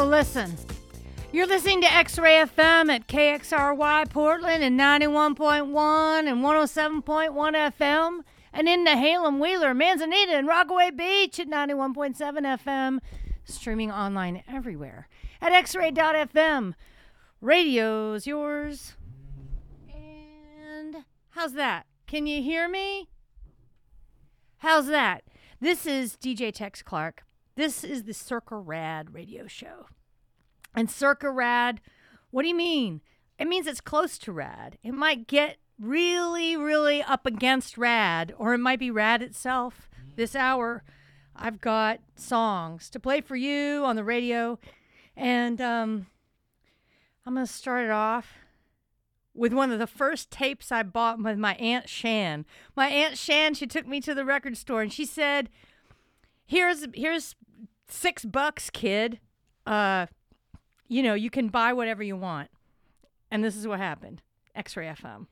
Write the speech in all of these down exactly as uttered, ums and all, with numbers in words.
So listen, you're listening to X-Ray F M at K X R Y Portland and ninety-one point one and one oh seven point one F M, and in Nehalem, Wheeler, Manzanita, and Rockaway Beach at ninety-one point seven F M, streaming online everywhere at x ray dot f m. Radio's yours. And how's that? Can you hear me? How's that? This is D J Tex Clark. This is the Circa Rad radio show. And Circa Rad, what do you mean? It means it's close to rad. It might get really, really up against rad, or it might be rad itself. This hour, I've got songs to play for you on the radio. And um, I'm going to start it off with one of the first tapes I bought with my Aunt Shan. My Aunt Shan, she took me to the record store and she said, here's here's six bucks, kid. Uh, you know, you can buy whatever you want. And this is what happened. X-Ray F M.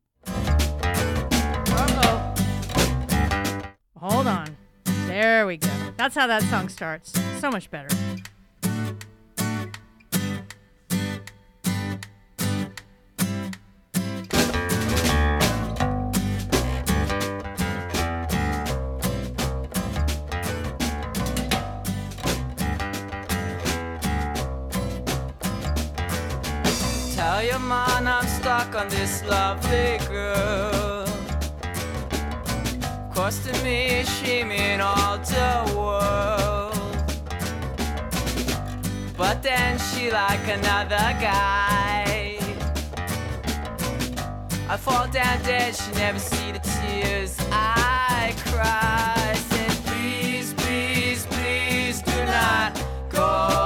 Uh-oh. Hold on. There we go. That's how that song starts. So much better. Tell your man I'm stuck on this lovely girl. Of course to me she mean all the world, but then she like another guy. I fall down dead, she never see the tears I cry. Said please, please, please do not go.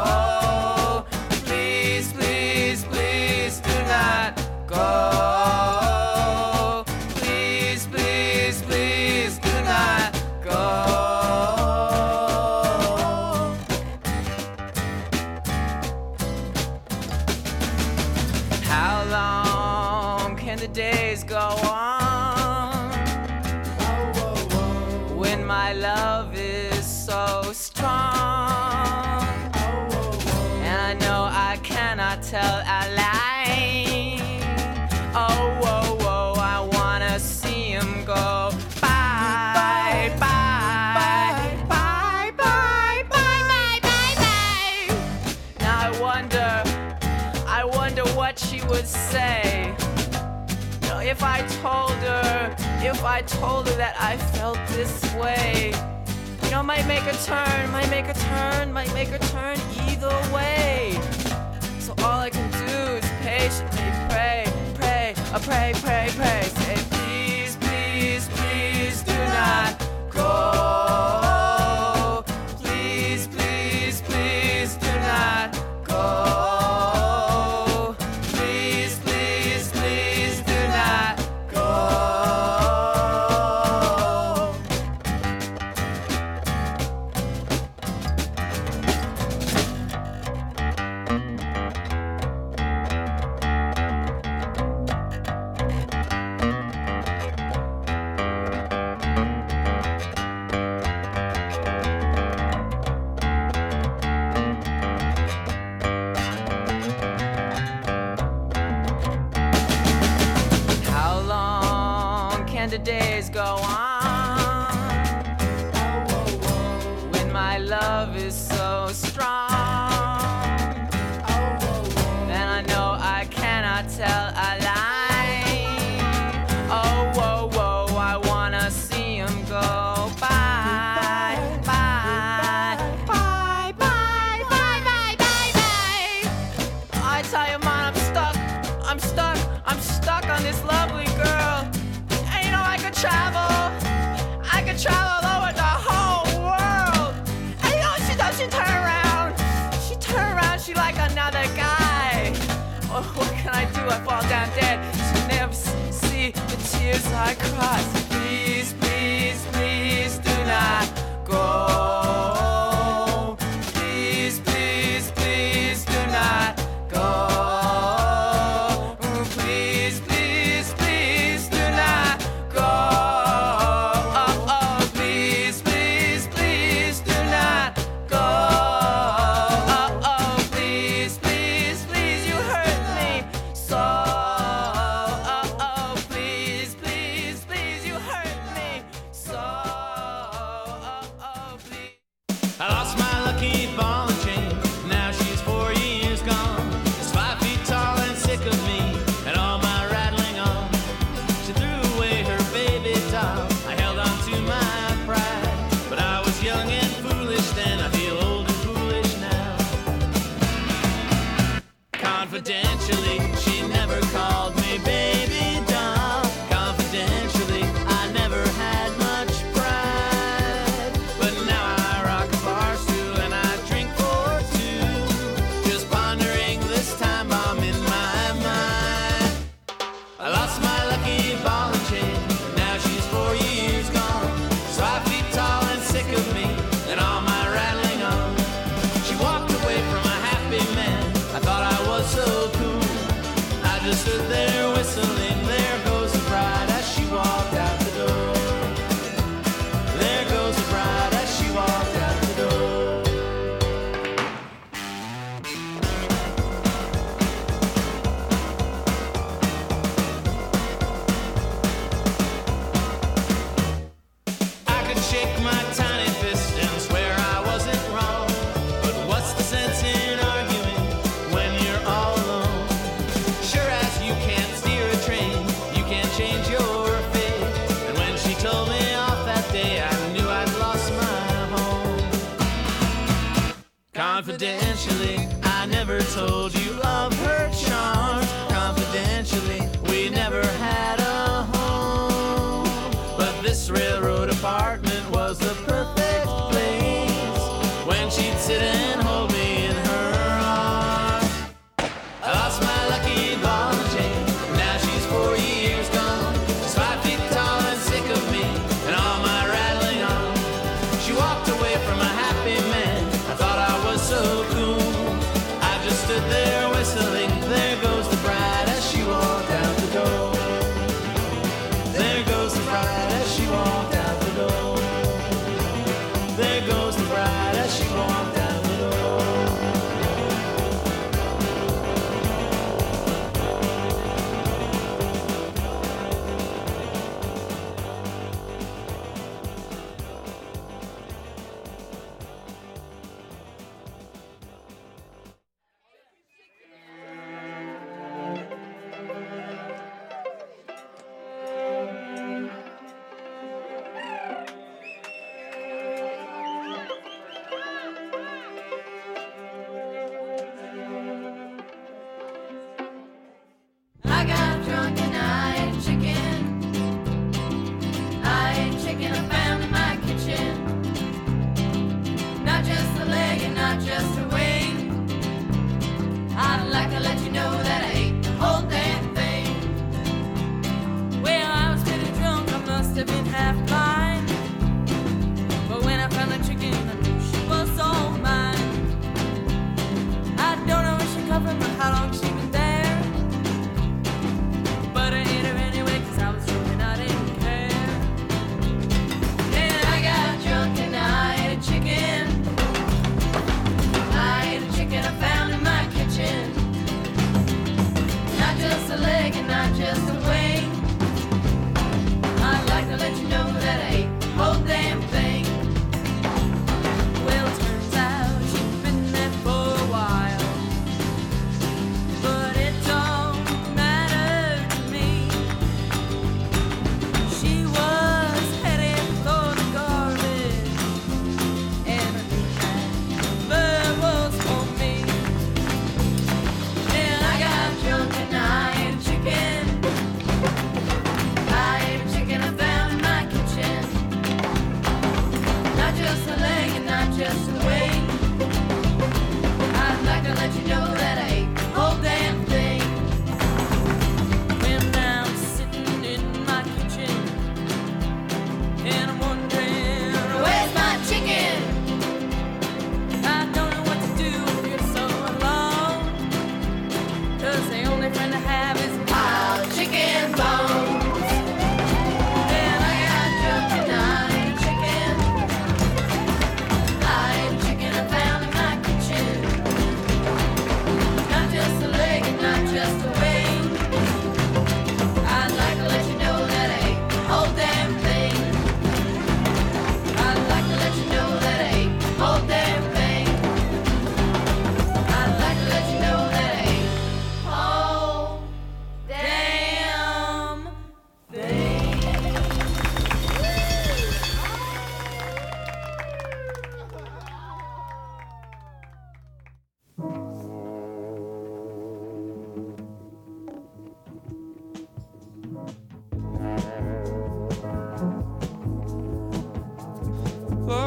Go. Please, please, please do not go. How long can the days go on when my love is so strong? And I know I cannot tell a lie. Oh, whoa, whoa, I wanna see him go. Bye, bye, bye, bye, bye, bye, bye, bye. Now I wonder, I wonder what she would say. You know, if I told her, if I told her that I felt this way. You know, might make a turn, might make a turn, might make a turn either way. So all I can do is patiently pray. I pray, pray, pray, say please, please, please do not go. Please, please, please do not go. Please, please, please do not go. The days go on when my love is so strong, and I know I cannot tell a lie. Oh, whoa, whoa, I wanna see him go. Bye, bye, bye, bye, bye, bye, bye, bye. I tell you, man, I'm stuck, I'm stuck, I'm stuck on this lovely girl. Travel, I could travel over the whole world. And you know what she does? She turn around, she turn around, she like another guy. Oh, what can I do? I fall down dead. She never see the tears I cry. So please, please, please do not go. Please, please, please do not go. Please, please, please do not go. Oh, oh, please, please, please do not go. Oh, oh. Confidentially, she never called me baby doll. Confidentially, I never had much pride. But now I rock a bar stool and I drink for two, just pondering this time bomb in my mind. I lost my lucky ball and chain, now she's four years gone. So five feet tall and sick of me and all my rattling on. She walked away from a happy man, I thought I was so cool. I just stood there whistling, there goes the bride as she walked out the door. There goes the bride as she walked out the door. I could shake my tiny fist and swear I wasn't wrong, but what's the sense in arguing when you're all alone? Sure as you can't steer a train, you can't change your fate. And when she told me off that day, I knew I'd lost my home. Confidentially, I never told you of her charms. Confidentially, we never had a home. But this railroad apartment was the perfect place when she'd sit and hold me in her arms. I lost my lucky ball and chain, now she's four years gone. She's five feet tall and sick of me and all my rattling on. She walked away from a happy man, I thought I was so cool. I just stood there whistling, there goes the bride as she walked out the door. There goes the bride as she walked out the door. There goes the bride as she walked out the door. I got drunk and I ate chicken. I ate chicken I found in my kitchen. Not just the leg and not just the wing. I'd like to let you know that I ate the whole damn thing. Well, I was pretty drunk, I must have been half blind. But when I found the chicken, I knew she was all mine. I don't know where she come from or how long she been there. But I ate her anyway, cause I was drunk and I didn't care. Then I got drunk and I ate a chicken. I ate a chicken I found in my kitchen. Not just a leg and not just a wing. I'd like to let you know that I ate the whole damn thing. Well, turns out she'd been there for a while, but it don't matter to me. She was headed for the garbage, and that was for me. Then I got drunk and I ate chicken.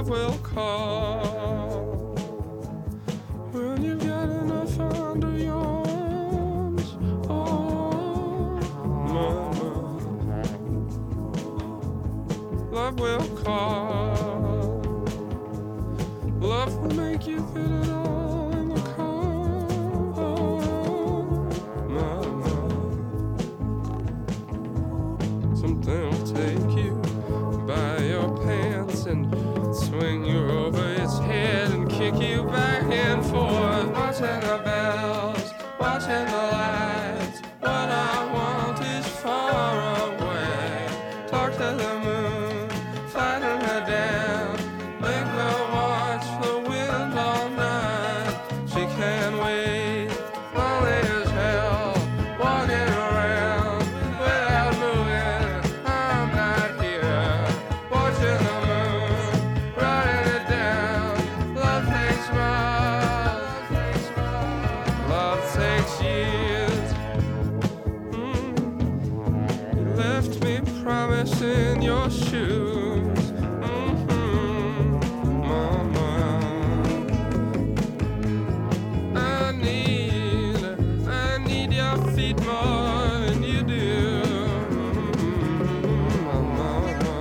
will call when you've got enough under your arms. Oh, mama, love will call. Love will make you fit it all in the car. Oh, mama, something will take you by your pants and swing you over its head and kick you back and forth. Watching the bells, watching the lights. What I want is far away. Talk to the moon, flatten her down. Make her watch the wind all night. She can't wait, lonely as hell, walking around without moving. I'm not here, watching the moon, writing it down. Love takes miles, love takes years. Mm. You left me promising your shoes. Mhm, mama. I need, I need your feet more than you do. Mhm, mama.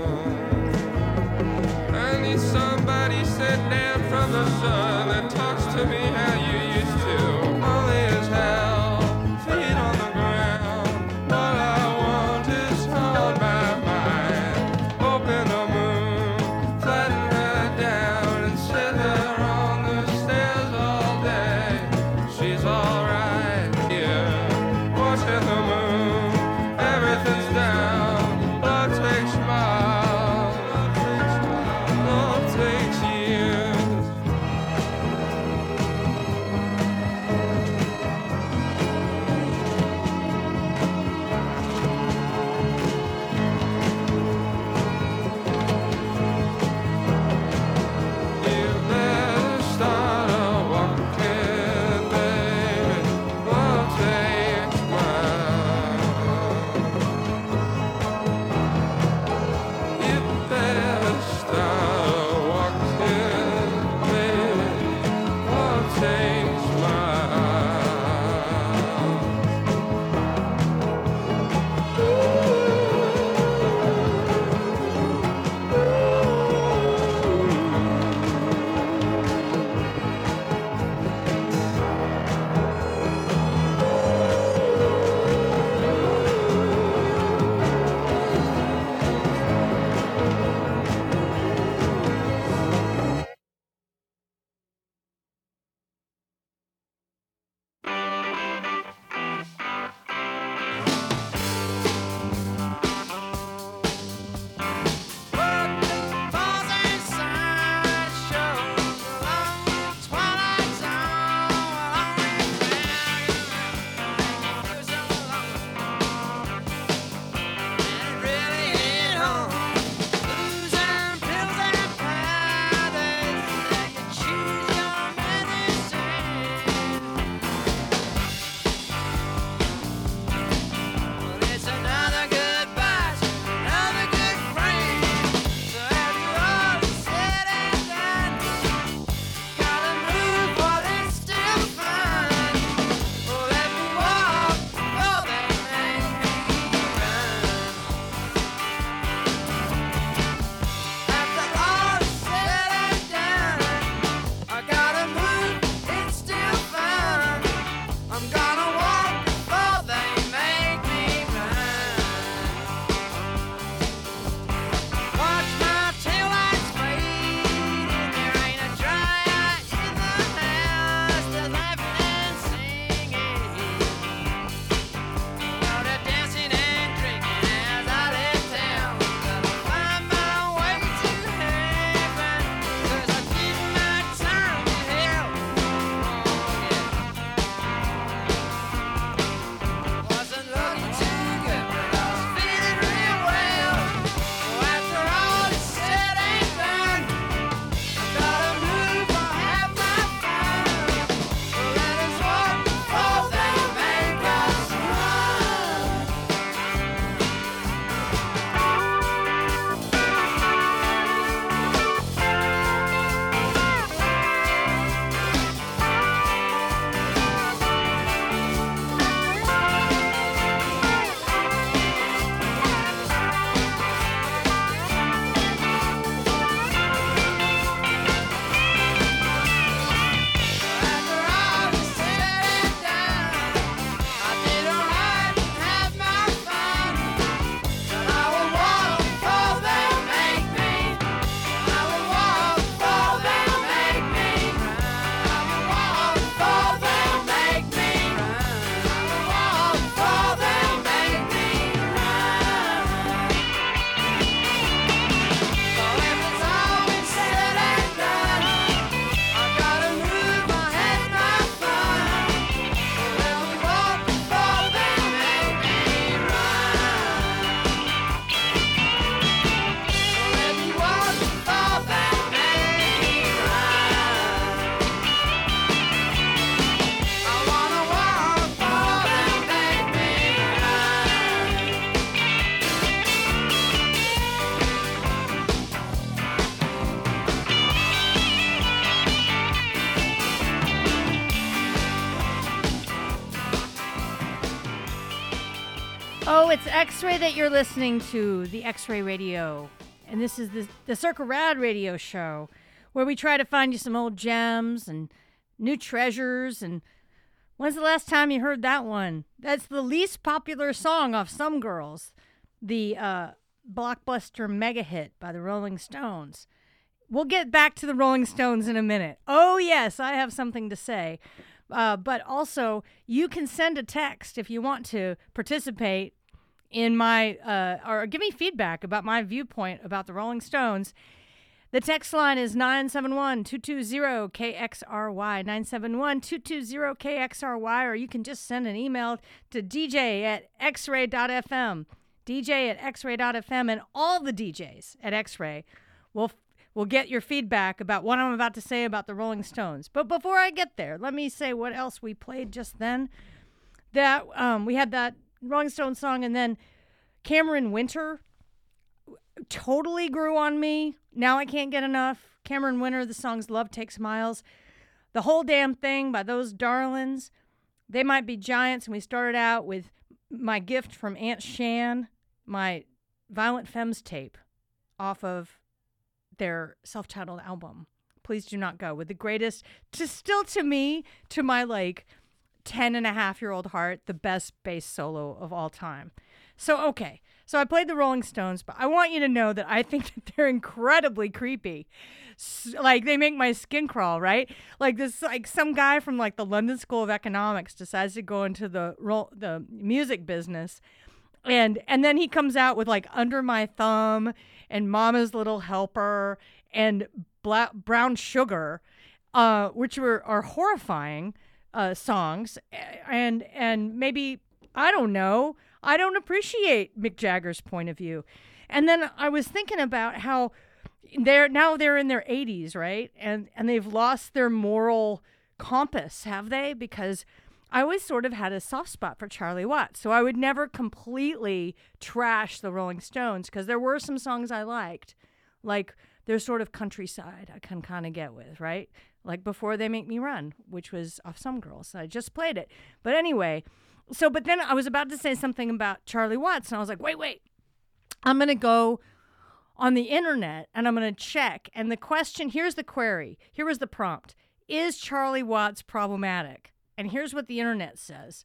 I need somebody sent down from the sun that talks to me how you used to. Lonely as hell, feet on the ground. What I want is on my mind. Open the moon, flatten her down, and sit her on the stairs all day. She's alright here, watching the Oh, it's X-Ray that you're listening to, the X-Ray Radio. And this is the, the Circa Rad radio show, where we try to find you some old gems and new treasures. And when's the last time you heard that one? That's the least popular song off Some Girls, the uh, blockbuster mega hit by the Rolling Stones. We'll get back to the Rolling Stones in a minute. Oh, yes, I have something to say. Uh, but also, you can send a text if you want to participate in my, uh, or give me feedback about my viewpoint about the Rolling Stones. The text line is nine seven one, two two zero, K X R Y, nine seven one, two two zero, K X R Y, or you can just send an email to D J at x ray dot f m, D J at x ray dot f m, and all the D Js at X-Ray will will get your feedback about what I'm about to say about the Rolling Stones. But before I get there, let me say what else we played just then. That um, we had that Rolling Stones song, and then Cameron Winter totally grew on me. Now I can't get enough. Cameron Winter, the song's Love Takes Miles. The whole damn thing by those darlings. They Might Be Giants, and we started out with my gift from Aunt Shan, my Violent Femmes tape off of their self-titled album, Please Do Not Go, with the greatest, to still to me, to my like ten and a half year old heart, the best bass solo of all time. So, okay. So I played the Rolling Stones, but I want you to know that I think that they're incredibly creepy. S- like, they make my skin crawl, right? Like this, like some guy from like the London School of Economics decides to go into the ro- the music business, and and then he comes out with like Under My Thumb and Mama's Little Helper and Bla- Brown Sugar, uh, which were are horrifying uh, songs, and and maybe I don't know. I don't appreciate Mick Jagger's point of view. And then I was thinking about how they're now they're in their eighties, right? And and they've lost their moral compass, have they? Because I always sort of had a soft spot for Charlie Watts. So I would never completely trash the Rolling Stones because there were some songs I liked, like their sort of countryside I can kind of get with, right? Like Before They Make Me Run, which was off Some Girls. I just played it. But anyway, so, but then I was about to say something about Charlie Watts, and I was like, wait, wait. I'm going to go on the internet, and I'm going to check. And the question, here's the query. Here was the prompt. Is Charlie Watts problematic? And here's what the internet says.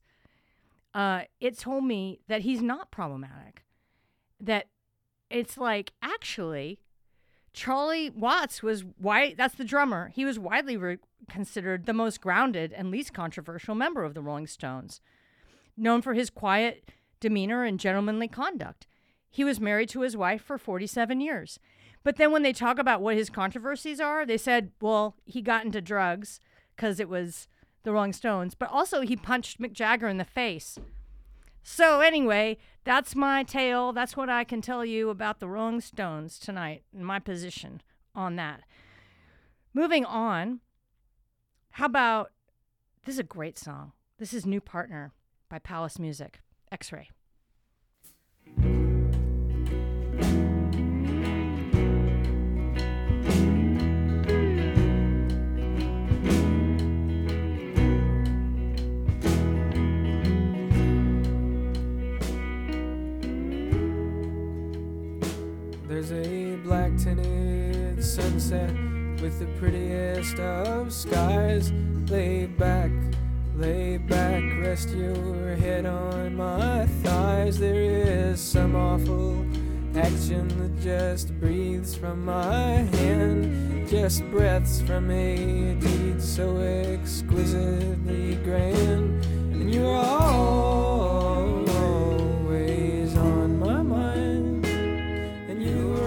Uh, it told me that he's not problematic. That it's like, actually, Charlie Watts was, wide, that's the drummer. He was widely re- considered the most grounded and least controversial member of the Rolling Stones, known for his quiet demeanor and gentlemanly conduct. He was married to his wife for forty-seven years. But then when they talk about what his controversies are, they said, well, he got into drugs because it was the Rolling Stones, but also he punched Mick Jagger in the face. So anyway, that's my tale. That's what I can tell you about the Rolling Stones tonight and my position on that. Moving on, how about, this is a great song. This is New Partner by Palace Music, X-Ray. There's a black tinted sunset with the prettiest of skies. Lay back, lay back, rest your head on my thighs. There is some awful action that just breathes from my hand, just breaths from a deed so exquisitely grand. And you're always on my mind, and you're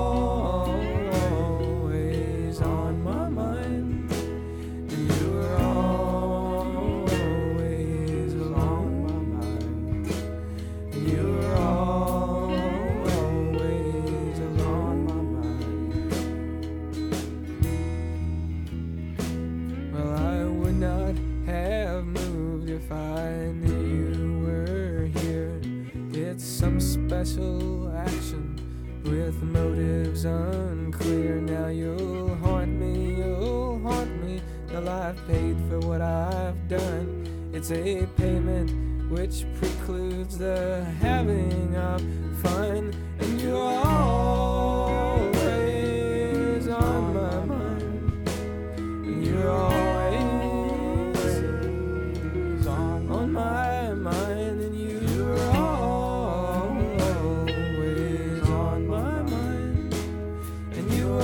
always on my mind, and you're always along my mind, and you're always along my mind. Well, I would not have moved if I knew you were here. It's some special action with motives unclear. Now you'll haunt me, you'll haunt me till I've paid for what I've done. It's a payment which precludes includes the having of fun, and you're always on my mind, and you're always on, on my mind, and you're always on my mind, and you're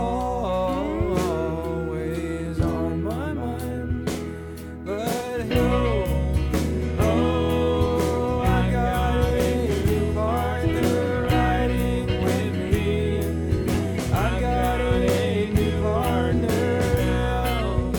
always on my mind. But oh, oh, I got a new partner riding with me. I got a new partner now.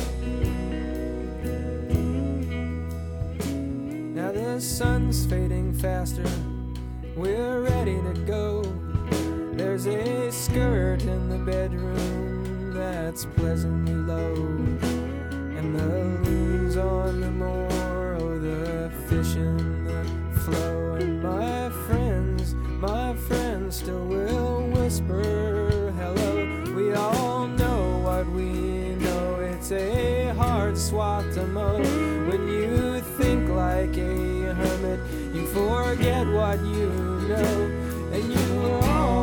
Now the sun's fading faster. We're ready to go. There's a skirt in the bedroom that's pleasantly low, and the loons on the moor, oh, the fish in the flow. And my friends, my friends still will whisper hello. We all know what we know. It's a hard swat to mow. When you think like a hermit, you forget what you know, and you are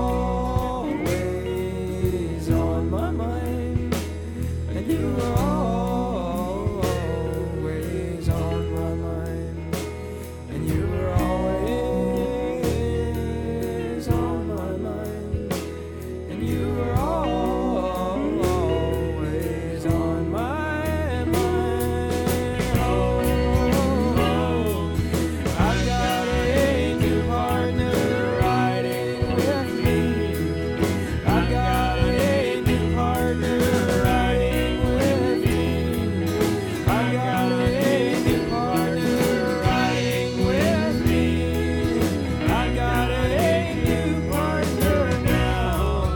always on my mind, and you are always on my mind, and you are always on my mind, and you are always on my mind. Oh, I've got a new partner riding with me. I've got a new partner riding with me. I've got a new partner riding with me. I've got a new partner now.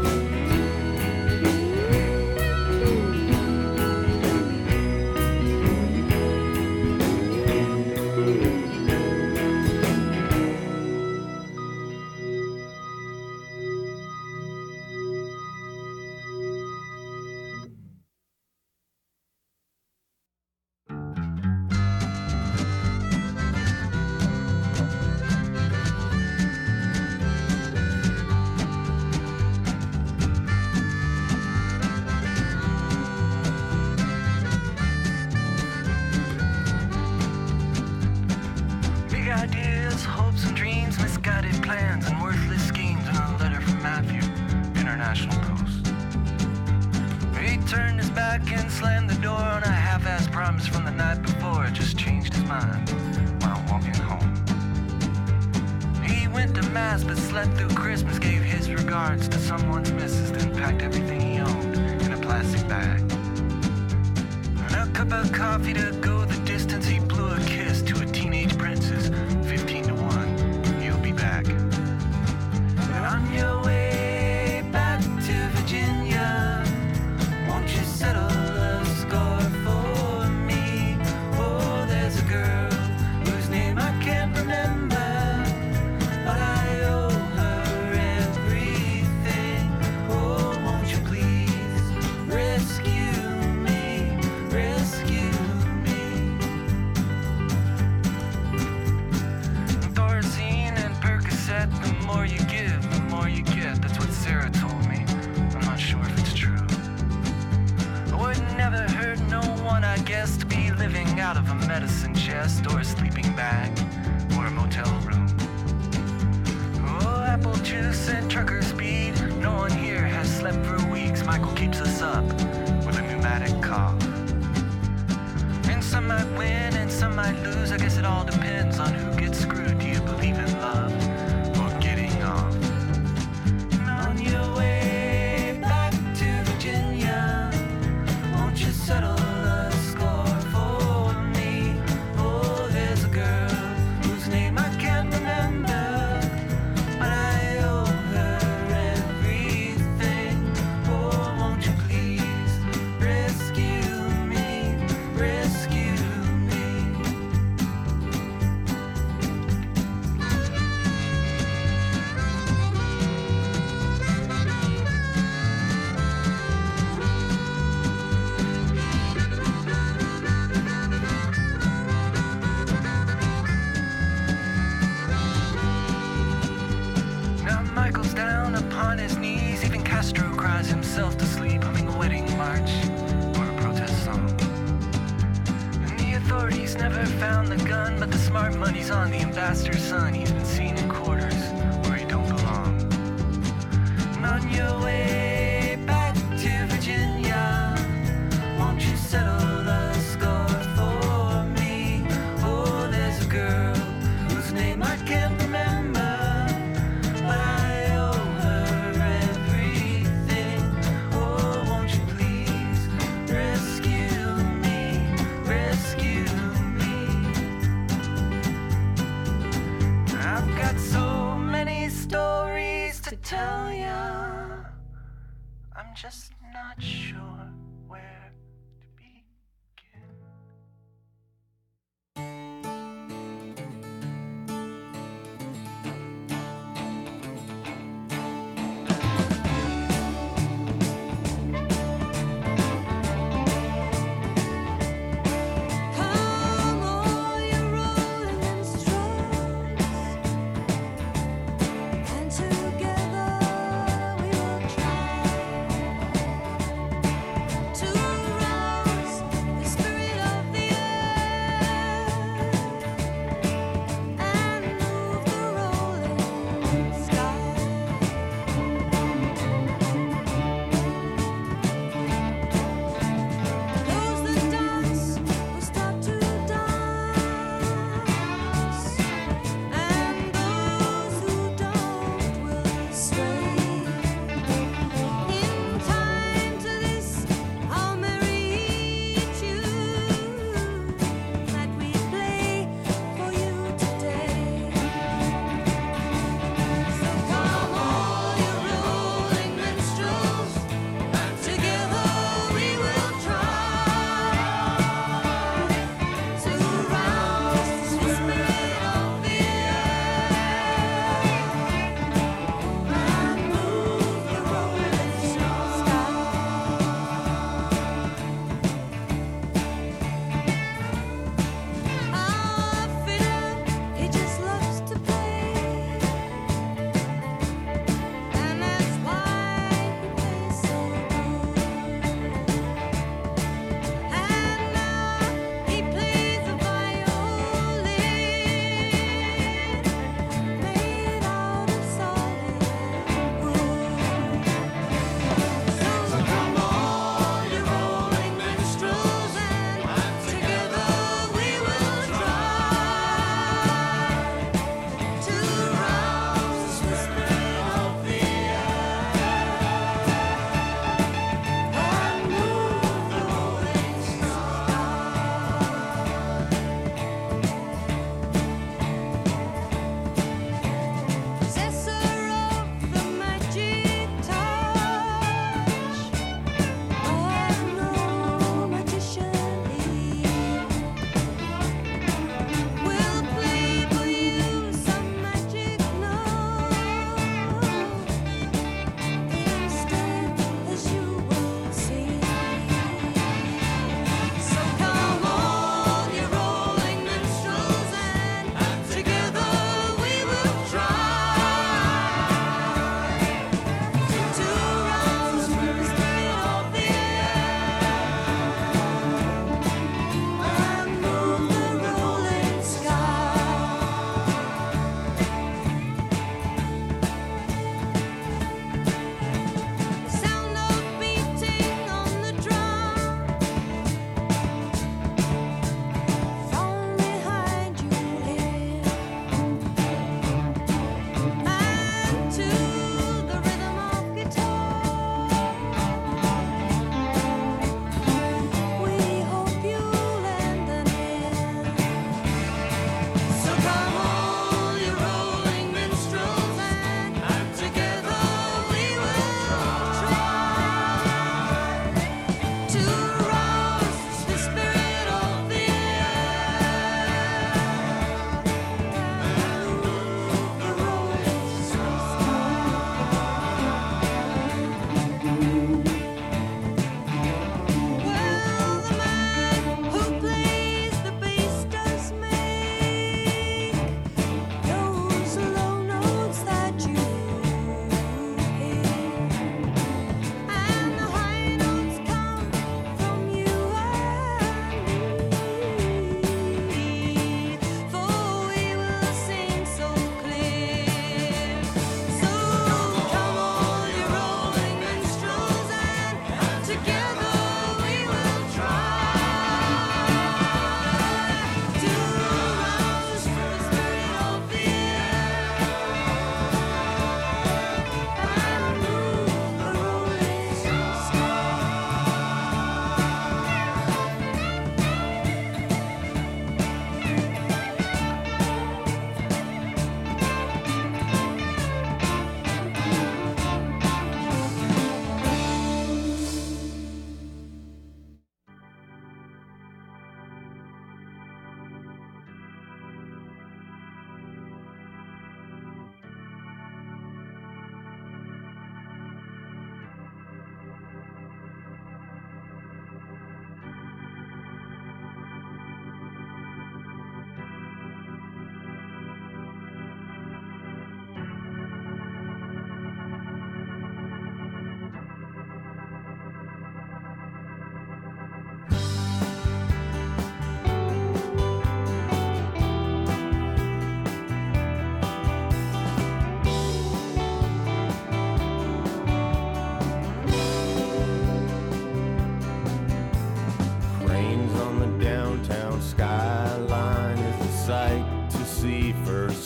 Big ideas, hopes and dreams, misguided plans and worthless schemes in a letter from Matthew, International Post. He turned his back and slammed the door on a half-assed promise from the night before. Just changed his mind while walking home. He went to mass but slept through Christmas, gave his regards to someone's missus, then packed everything he owned in a plastic bag. And a cup of coffee to go the distance, he blew a kiss to a teenage princess. fifteen to one, you'll be back. And on your way back to Virginia, won't you settle a score for me? Oh, there's a girl whose name I can't remember, but I owe her everything. Oh, won't you please rescue me, rescue me. Thorazine and Percocet, the more you give, the more you get. That's what Sarah told me. I'm not sure if it's true. It would never hurt no one, I guess, to be living out of a medicine chest or a sleeping bag or a motel room. Oh, apple juice and trucker speed. No one here has slept for weeks. Michael keeps us up with a pneumatic cough. And some might win and some might lose. I guess it all depends on who gets screwed. Do you believe in love or getting off? And on your way back to Virginia, won't you settle a score for me? Oh, there's a girl whose name I can't remember, but I owe her everything. Oh, won't you please rescue me, rescue me. himself to sleep, humming a wedding march or a protest song. And the authorities never found the gun, but the smart money's on the ambassador's son. He's been seen in quarters where he don't belong. And on your way back to Virginia, won't you settle the score for me? Oh, there's a girl whose name I can't remember, but I owe her everything. Oh, won't you please rescue me, rescue me? I've got so many stories to tell ya, I'm just not sure where to begin. Come on, you're rolling in stripes, and together we will try.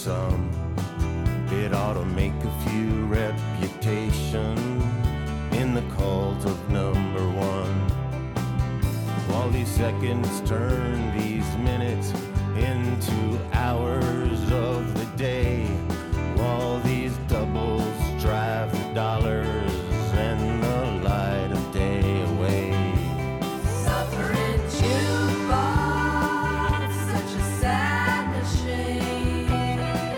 some. It ought to make a few reputation in the cult of number one. While these seconds turn these minutes into hours of the day, while these doubles drive the dollars and the light of day away. Suffering jukebox, such a sad machine.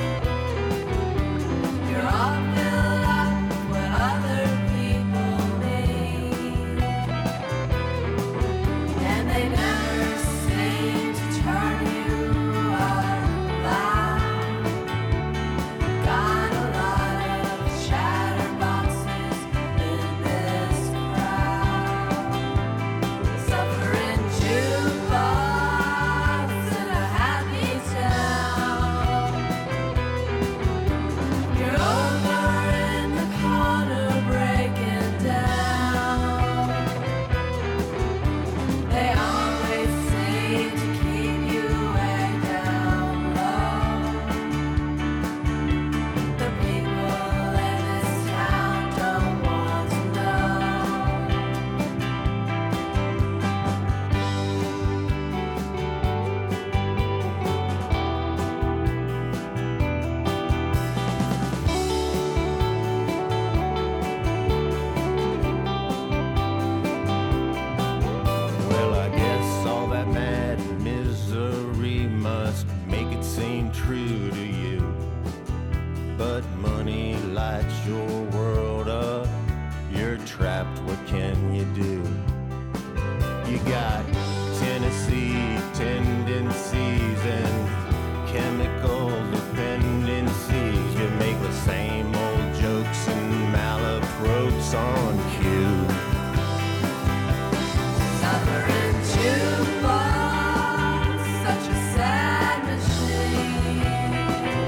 You're all filled up with what other people need, and they never seem to turn you around. Got a lot of chatterboxes in this crowd. Suffering jukebox in a happy town. You're over in the corner breaking down. They always seem to keep you way down low. The people in this town don't want to know. Well, I guess all that mad misery must make it seem true to you. But money lights your world up. You're trapped, what can you do? You got Tennessee tendencies and chemical dependencies. You make the same old jokes and malaprops on cue. Suffering jukebox, such a sad machine.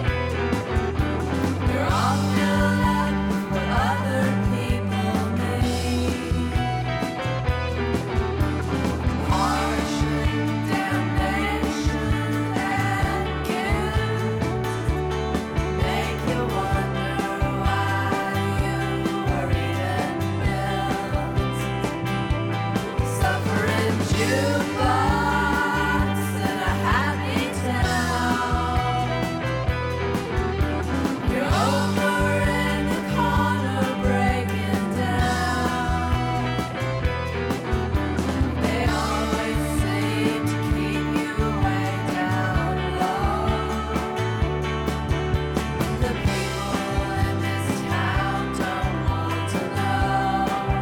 You're all filled up with what other people need. Harsh damnation and guilt make you wonder why you were eating pills. Suffering jukebox in a happy town. You're over in the corner breaking down. They always seem to keep you way down low. The people in this town don't want to know.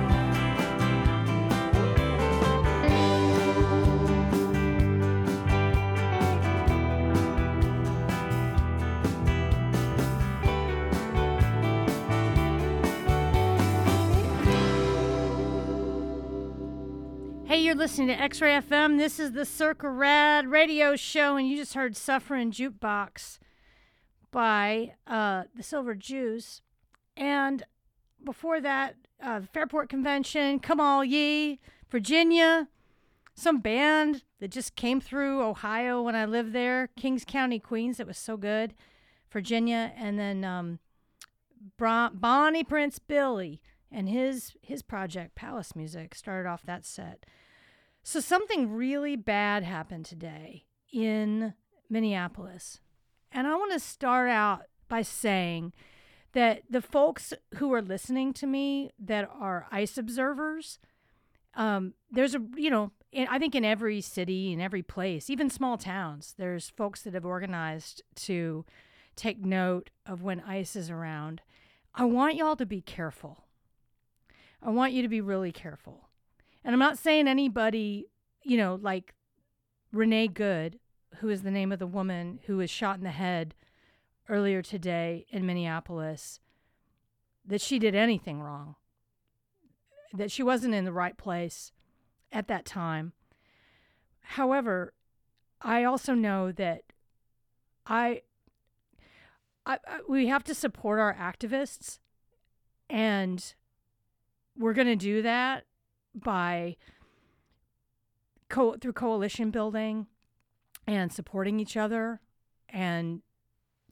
Hey, you're listening to X-Ray F M. This is the Circa Rad radio show, and you just heard Suffering Jukebox by uh, the Silver Jews. And before that, uh, the Fairport Convention, Come All Ye, Virginia, some band that just came through Ohio when I lived there, Kings County, Queens. It was so good. Virginia, and then um, Bron- Bonnie Prince Billy and his his project, Palace Music, started off that set. So something really bad happened today in Minneapolis. And I want to start out by saying that the folks who are listening to me that are ICE observers, um, there's a, you know, in, I think in every city, in every place, even small towns, there's folks that have organized to take note of when ICE is around. I want y'all to be careful. I want you to be really careful. And I'm not saying anybody, you know, like Renee Good, who is the name of the woman who was shot in the head earlier today in Minneapolis, that she did anything wrong, that she wasn't in the right place at that time. However, I also know that I, I, I we have to support our activists, and we're going to do that by co- through coalition building and supporting each other and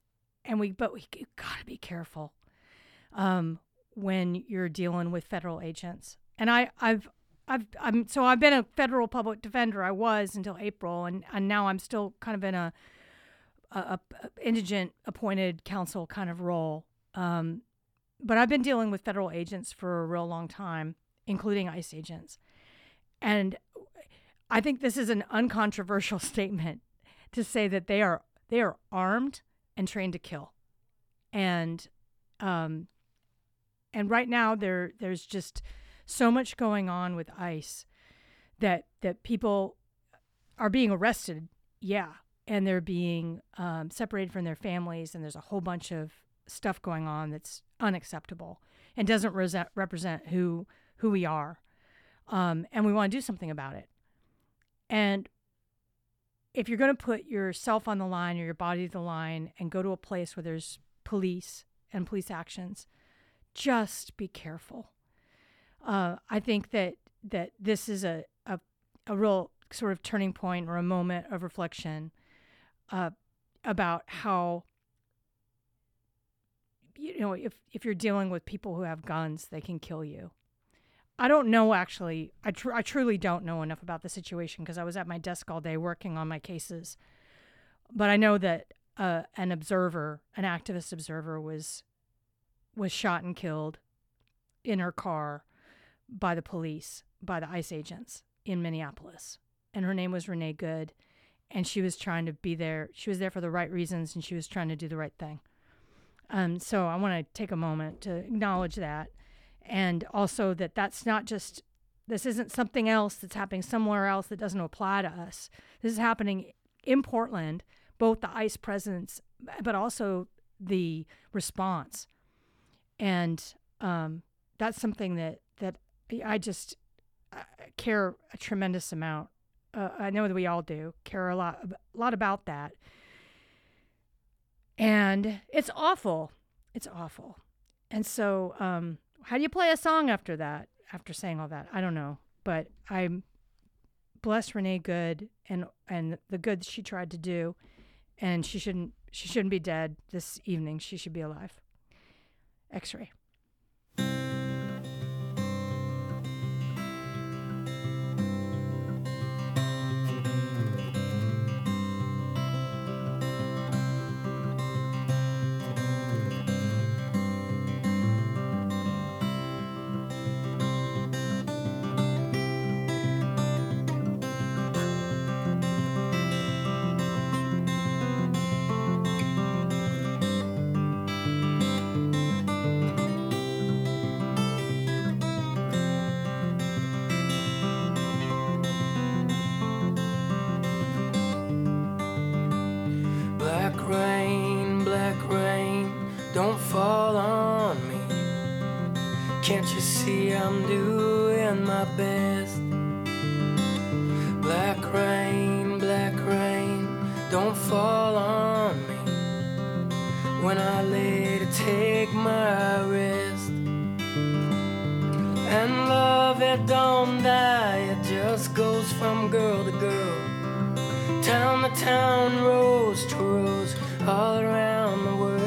and we, but we gotta be careful um, when you're dealing with federal agents. And I, I've, I've, I'm so I've been a federal public defender. I was until April, and, and now I'm still kind of in a, a, a indigent appointed counsel kind of role. Um, but I've been dealing with federal agents for a real long time, including ICE agents, and I think this is an uncontroversial statement to say that they are they are armed and trained to kill, and um, and right now there there's just so much going on with ICE that that people are being arrested, yeah, and they're being um, separated from their families, and there's a whole bunch of stuff going on that's unacceptable and doesn't re- represent who who we are, um, and we want to do something about it. And if you're going to put yourself on the line or your body to the line and go to a place where there's police and police actions, just be careful. Uh, I think that that this is a, a a real sort of turning point or a moment of reflection uh, about how, you know, if, if you're dealing with people who have guns, they can kill you. I don't know, actually. I, tr- I truly don't know enough about the situation because I was at my desk all day working on my cases. But I know that uh, an observer, an activist observer, was was shot and killed in her car by the police, by the ICE agents in Minneapolis. And her name was Renee Good. And she was trying to be there. She was there for the right reasons, and she was trying to do the right thing. Um, so I want to take a moment to acknowledge that. And also that that's not just, this isn't something else that's happening somewhere else that doesn't apply to us. This is happening in Portland, both the ICE presence, but also the response. And um, that's something that, that I just uh, care a tremendous amount. Uh, I know that we all do care a lot, a lot about that. And it's awful. It's awful. And so, um, how do you play a song after that, after saying all that? I don't know. But I'm bless Renee Good and and the good she tried to do. And she shouldn't she shouldn't be dead this evening. She should be alive. X-ray. Can't you see I'm doing my best? Black rain, black rain, don't fall on me when I lay to take my rest. And love, it don't die, it just goes from girl to girl, town to town, rose to rose, all around the world.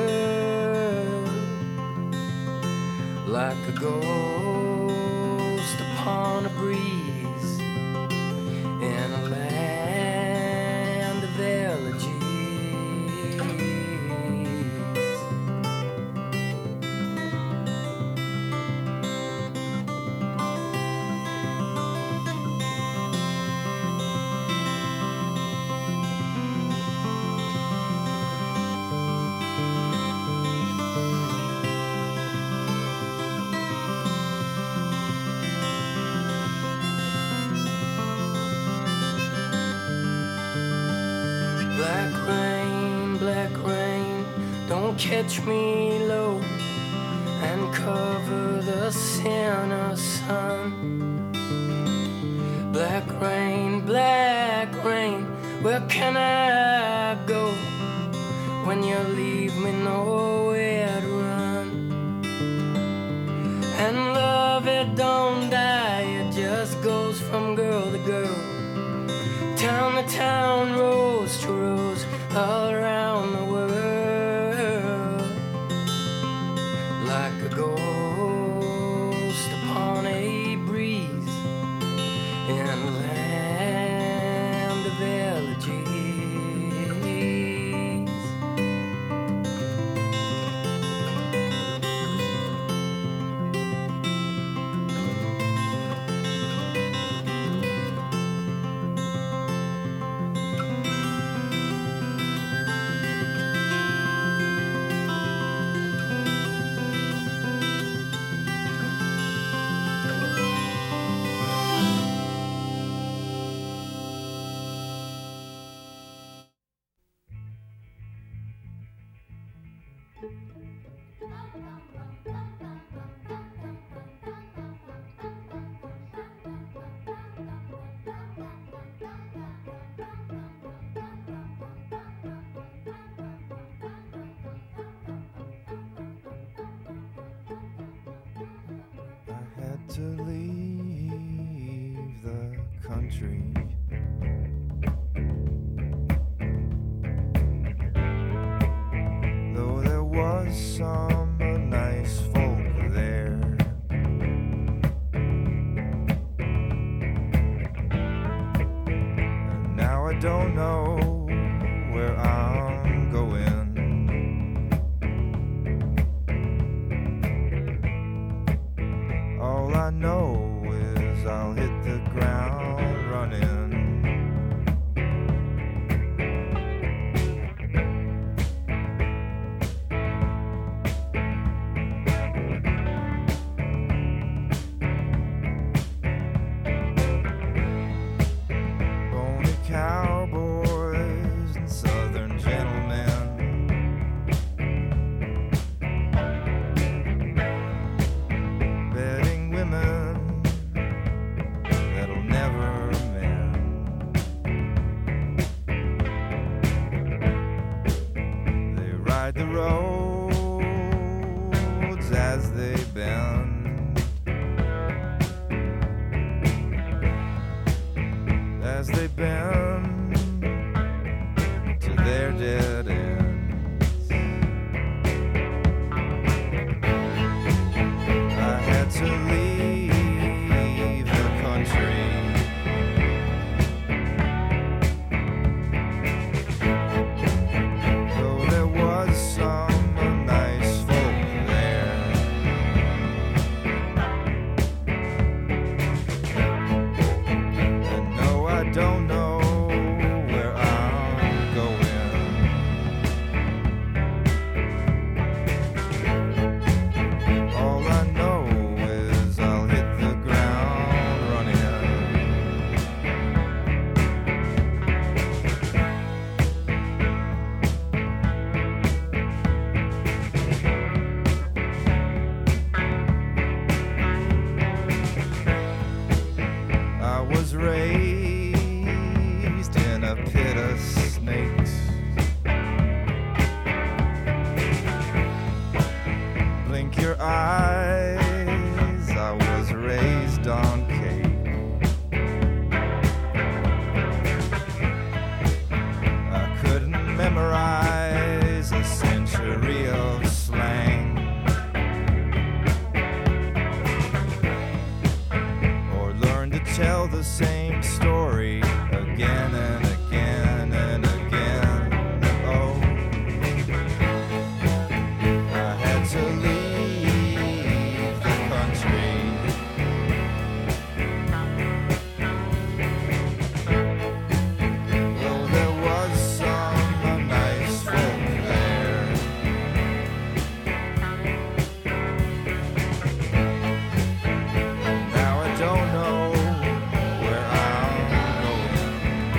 Like a ghost upon a breeze in a land of elegies. Catch me low and cover the sinner's sun. Black rain, black rain, where can I go when you leave me nowhere to run? And love, it don't die, it just goes from girl to girl, town to town, rose to rose, all around the world. I had to leave the country. Though there was some uh, nice folk there. And now I don't know where I'm going. All I know is I'll hit the ground running. Bony cowboys and southern gentlemen, betting women that'll never mend. They ride the roads as they bend. As they bend to their dead ends. I had to leave the country. Though there was some nice folk there. And no, I don't know where I'm going. All I know is I'll hit the ground running. I was raised in a pit of snakes. Blink your eyes, I was raised on cake. I couldn't memorize a century of slang or learn to tell the same story again and again and again. Oh, I had to leave the country. Though there was some nice folk there. Now I don't know where I'm going.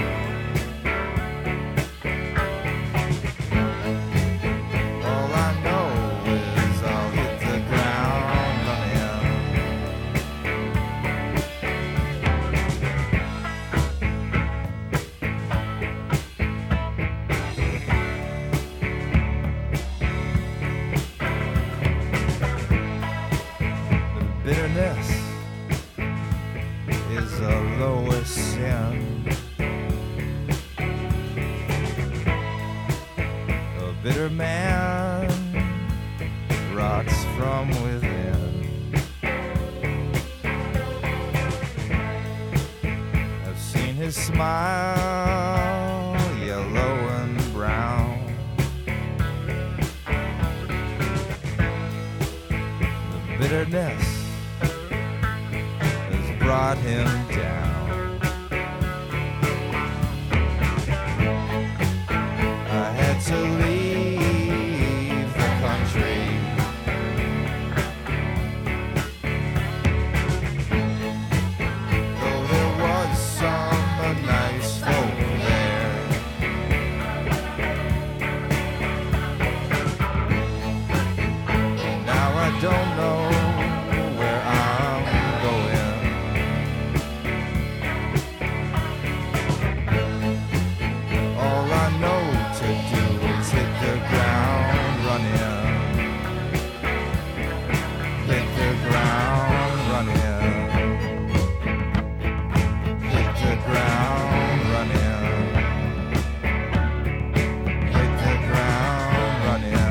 All I know is I'll hit the ground running. The bitterness is the lowest sin. A bitter man rots from within. I've seen his smile, yellow and brown. The bitterness has brought him down. I had to leave the country. Though there was some nice folk there. don't know where I'm going. All I know to do is hit the ground running. Hit the ground running. Hit the ground running. Hit the ground running.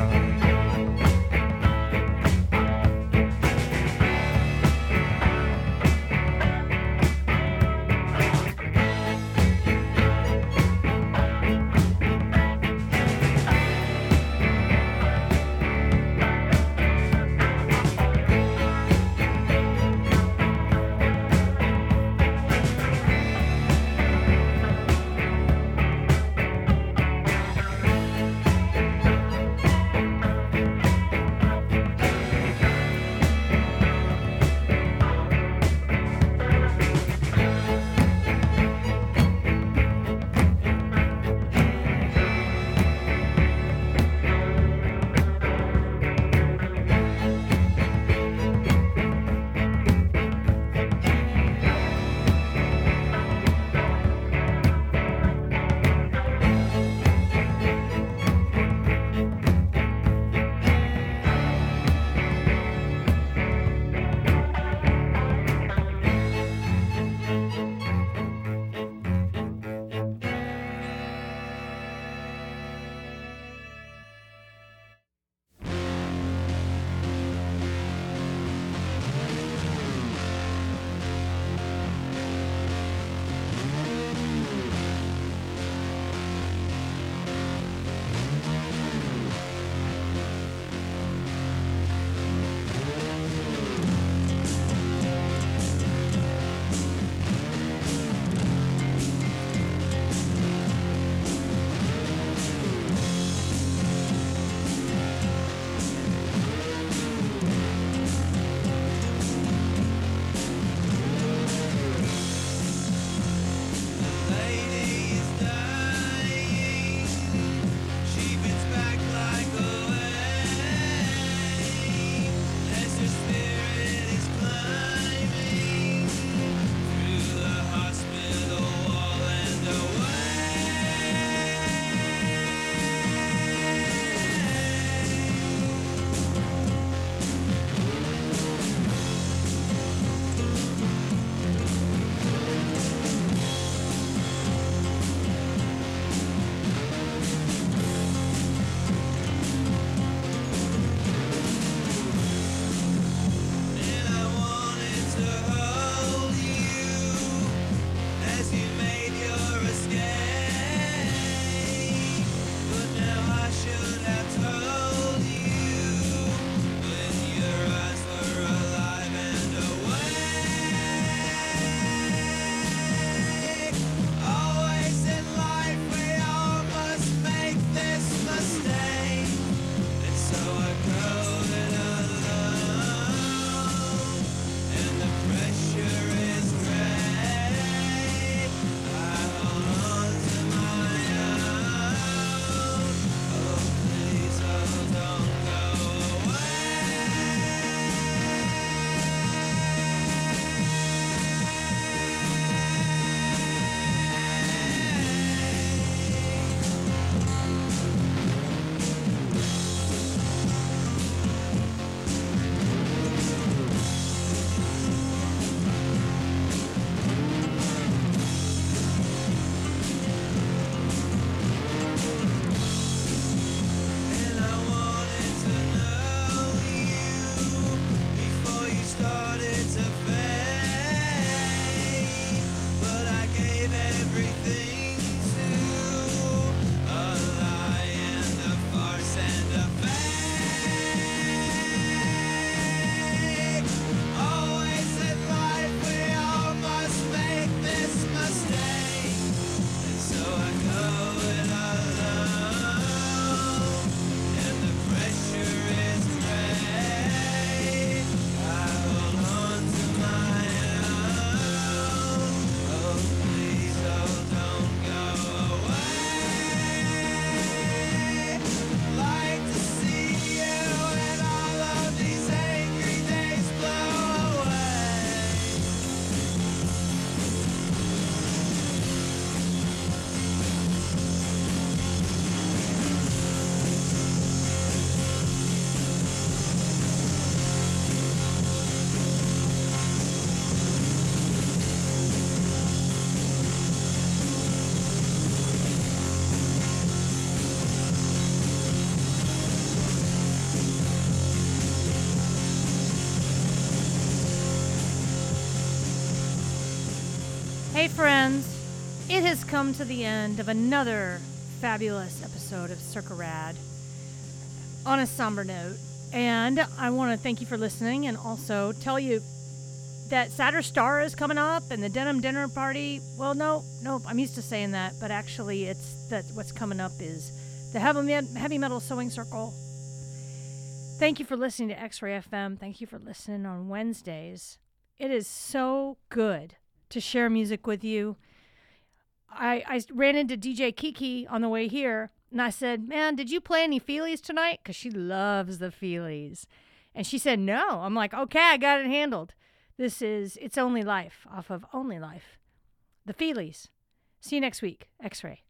Hey friends, it has come to the end of another fabulous episode of Circa Rad on a somber note. And I want to thank you for listening and also tell you that Saturn Star is coming up and the Denim Dinner Party. Well, no, no, I'm used to saying that, but actually it's that what's coming up is the Heavy, heavy Metal Sewing Circle. Thank you for listening to X-Ray F M. Thank you for listening on Wednesdays. It is so good to share music with you. I, I ran into D J Kiki on the way here, and I said, man, did you play any Feelies tonight? Because she loves the Feelies. And she said, no. I'm like, okay, I got it handled. This is It's Only Life off of Only Life. The Feelies. See you next week. X-Ray.